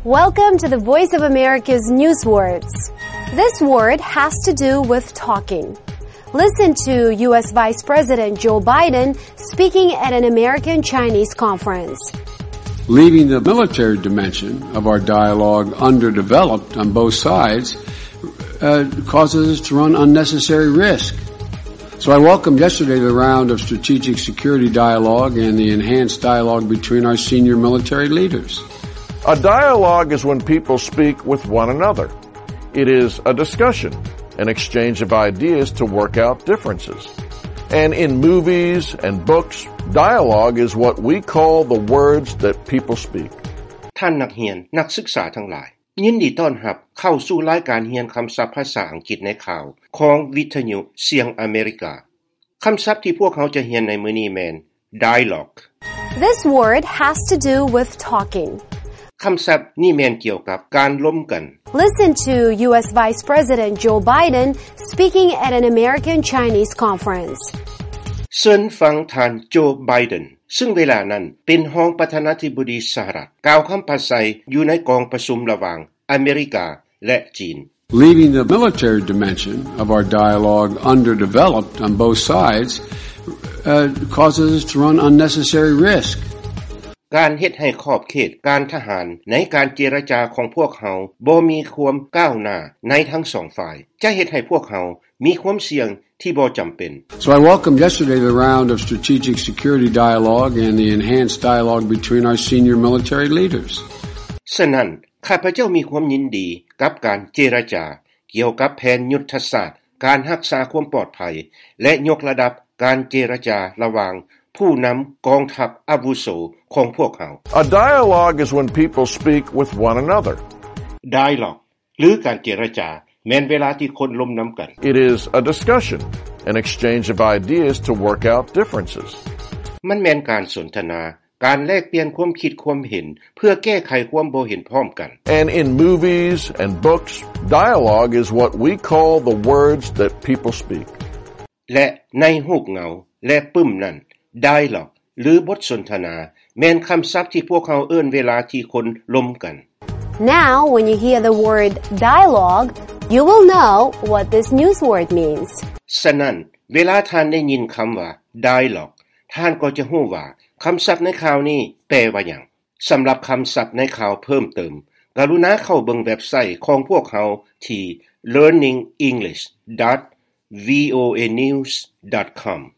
Welcome to the Voice of America's News Words. This word has to do with talking. Listen to U.S. Vice President Joe Biden speaking at an American-Chinese conference. Leaving the military dimension of our dialogue underdeveloped on both sides causes us to run unnecessary risk. So I welcomed yesterday the round of strategic security dialogue and the enhanced dialogue between our senior military leaders. A dialogue is when people speak with one another. It is a discussion, an exchange of ideas to work out differences. And in movies and books, dialogue is what we call the words that people speak. ท่านนักเรียนนักศึกษาทั้งหลายยินดีต้อนรับเข้าสู่รายการเรียนคำศัพท์ภาษาอังกฤษในข่าวของวิทยุเสียงอเมริกาคำศัพท์ที่พวกเขาจะเรียนในมื้อนี้แม่น dialogue This word has to do with talking. คำศัพท์นี้แม่นเกี่ยวกับการล้มกัน Listen to U.S. Vice President Joe Biden speaking at an American-Chinese conference. เชิญฟังท่านโจไบเดนซึ่งเวลานั้นเป็นรองประธานาธิบดีสหรัฐกล่าวคำปราศัยอยู่ในกองประชุมระหว่างอเมริกาและจีน Leaving the military dimension of our dialogue underdeveloped on both sides causes us to run unnecessary risk. การเฮ็ดให้ขอบเขตการทหารในการเจรจาของพวกเขาบ่มีความก้าวหน้าในทั้งสองฝ่ายจะเฮ็ดให้พวกเขามีความเสี่ยงที่บ่จำเป็น So I welcomed yesterday the round of strategic security dialogue and the enhanced dialogue between our senior military leaders. ฉะนั้นข้าพเจ้ามีความยินดีกับการเจรจาเกี่ยวกับแผนยุทธศาสตร์การรักษาความปลอดภัยและยกระดับการเจรจาระหว่างผู้นำกองทัพอาวุโสของพวกเขา A dialogue is when people speak with one another. Dialogue หรือการเจรจาแม้นเวลาที่คนล้มน้ำกัน It is a discussion, an exchange of ideas to work out differences. มันแม่นการสนทนาการแลกเปลี่ยนความคิดความเห็นเพื่อแก้ไขความบ่เห็นพร้อมกัน And in movies and books, dialogue is what we call the words that people speak. และในรูปเงาและปึ้มนั้น Dialogue หรือบทสนทนาแม่นคำศัพท์ที่พวกเขาเอิ้นเวลาที่คนล้มกัน Now, when you hear the word dialogue, you will know what this news word means. ฉะนั้นเวลาท่านได้ยินคำว่า dialogue ท่านก็จะรู้ว่าคำศัพท์ในข่าวนี้แปลว่าหยังสำหรับคำศัพท์ในข่าวเพิ่มเติมกรุณาเข้าเบิ่งเว็บไซต์ของพวกเขาที่ learningenglish.voanews.com